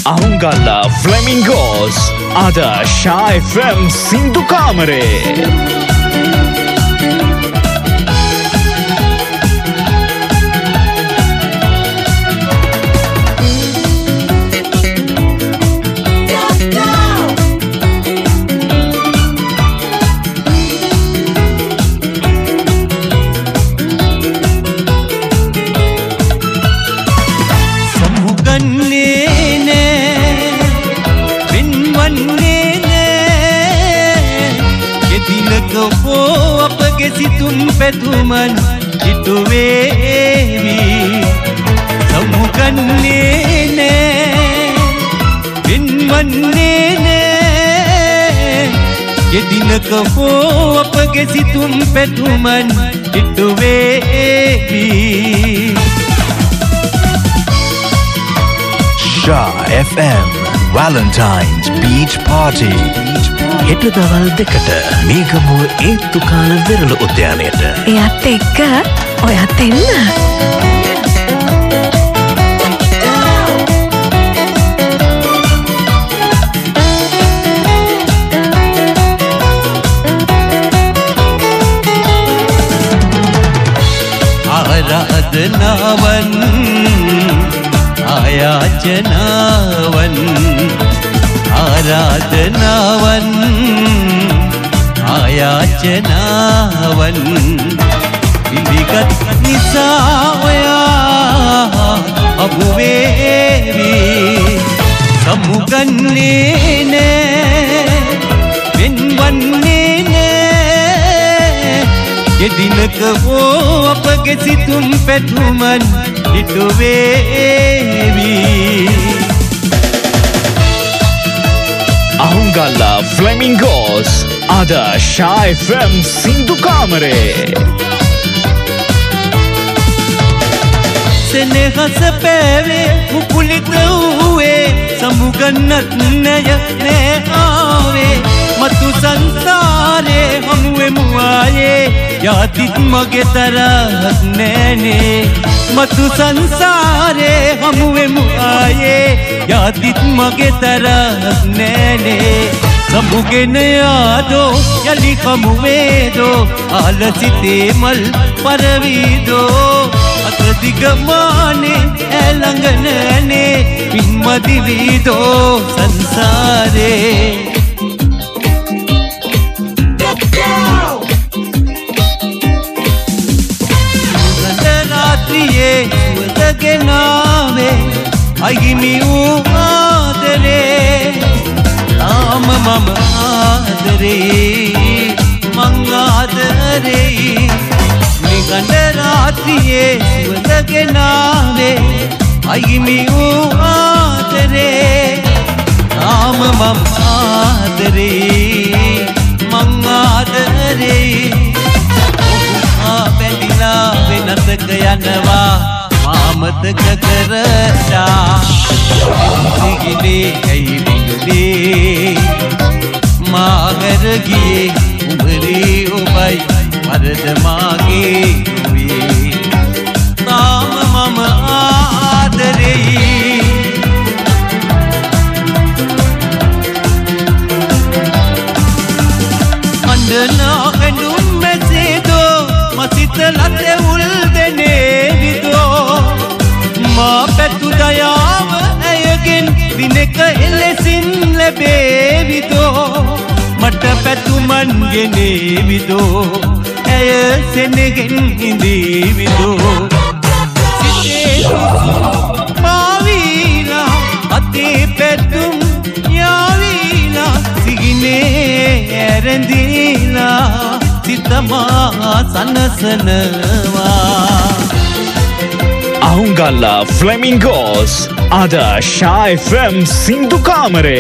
Ahungalla Flamingos ada Sha FM Sindu Kamare. Situn petuman itu wewi samukan nene binman nene jedina kau apa ke situn petuman itu wewi Sha FM Valentine's Beach Party හෙට දවල් 2ට මේගමුව ඒත්තු කාල වෙරළ උද්‍යානයට. එයත් එක්ක ඔයත් එන්න. ආරාධනාවන් ආයාචනාවන් ආරාධනාවන් ආයාචනාවන් පිළිගත් නිසා ඔයා අබුවේවි සමුගන්නේ නෑ වෙන්වන්නේ නෑ යෙදිනක හෝ අපගේ සිතුම් පැතුමන් ඉටුවේවි Ahungalla Flamingos ada Sha FM Sindu Kamare. Senehas peve mukulit uwe samuganat naya ne aave matu sansare hamwe muaye yadit mage tarak nene matu sansare hamwe muaye yadit mage tarak nene samugene yaado yali hamuwedo alasite mal paravido අතදිගමානේ ඇළඟනනේ පින්මදිවිදෝ සංසාරේ රාත්‍රියේ සුවඳගෙනාවේ අයිමි වූ ආදරේ තාම මම ආදරේ මං ආදරේ නිගණ්ඩ රාත්‍රියේ සුවඳගෙනාවේ අයිමි වූ ආදරේ තාම මම ආදරේ මං ආදරේ ඔහු බැඳිලා වෙනසක යනවා මාමතක කරලා සිගිලේ ඇයි විගලේ මාගර ගියේ උඹරේ ඔබයි වරද මාගේ වේ තාම මම ආදරේ අඬනා ඇඳුම් මැසේදෝ මසිත ලතේ උල් දෙනේ විදෝ මා පැතු දයාව ඇයගෙන් දිනක එලෙසින් ලැබේවිදෝ මට පැතුමන් ගෙනේවිදෝ ඇය සෙනගෙන් හිඳීවිදෝ සිතේ පාවීලා අතේ පැතුම් යාවීලා සිගිනේ ඇරැඳීලා සිතමා සනසනවා Ahungalla Flamingos ada Sha FM Sindu Kamare.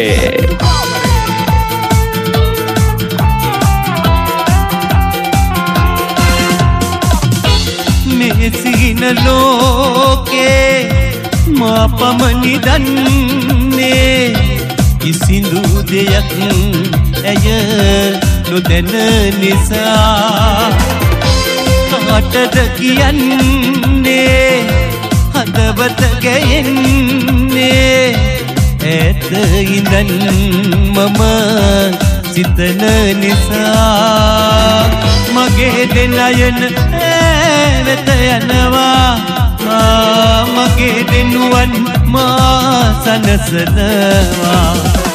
සිහින ලෝකේ මා පමණි දන්නේ කිසිදු දෙයක් ඇය නොදැන නිසා කාටද කියන්නේ හදවත ගැයෙන්නේ ඉඳන් මම සිතන නිසා මගේ දෙනයන වෙත යනවා මගේ දෙනුවන් මා සනසනවා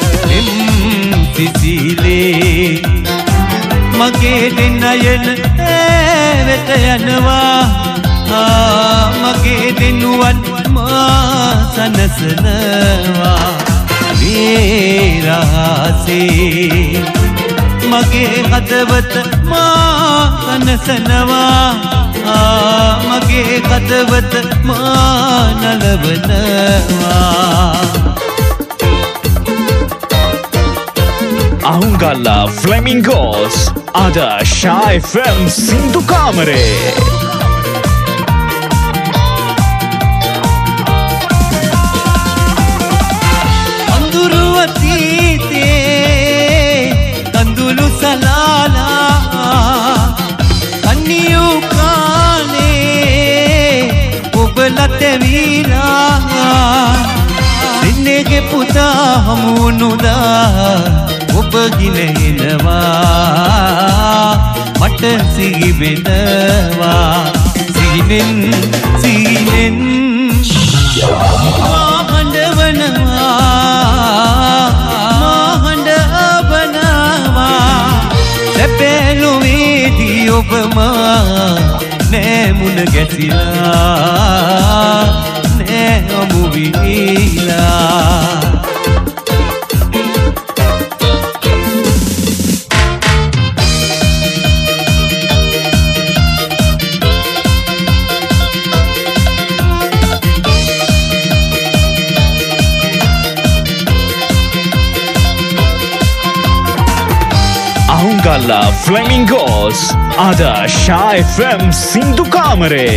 සිසිලේ මගේ දෙනයන වෙත යනවා මගේ දෙනුවන් මා සනසනවා වේරහසේ මගේ හදවත මා සනසනවා මගේ හදවත මා නලවනවා Ahungalla Flamingos ada Shy FM Sindhu Kamare Anduru atite Andulu salala Anniyu kane Obalate veela Sinnege puta hamunuda ඔබ ගිලෙනවා මට සිහි වෙනවා සිහිනෙන් සිහිනෙන් මහඬවනවා සැපැලුවේදී ඔබම නෑ මුණ ගැසිලා නෑ අමු විලා Ahungalla Flamingos ada Shy FM Sindhu Kamare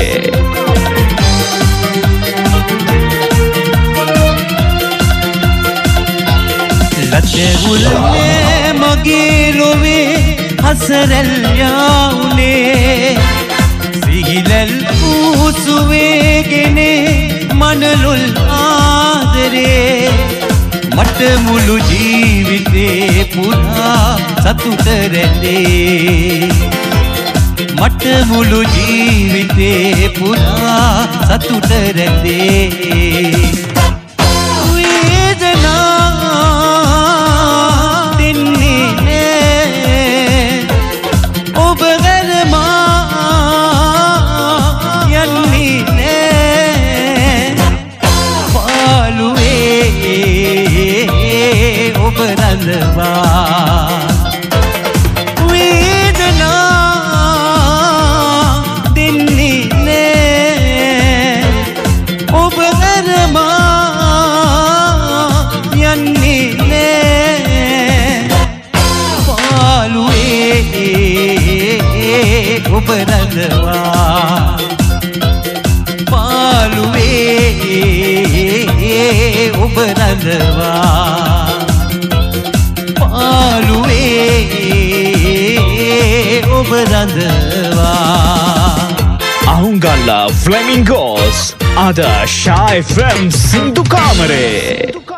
ලතෙවුල්නේ මගේ ලොවේ හසරල් යාවුනේ සිහිලල් උසුවේගෙනේ මනලුල් ආදරේ මට මුළු ජීවිතේ පුරා සතුට රැඳේ මට මුළු ජීවිතේ පුරා සතුට රැඳේ වේදනා දෙන්නේ නෑ ඔබ වැරමා යන්නේ නෑ පාළුවේ ඔබ රඳවා ඔබ රඳවා පාළුවේ ඔබ රඳවා පාළුවේ ඔබ රඳවා Ahungalla Flamingos ada Shy FM Sindhu Kamare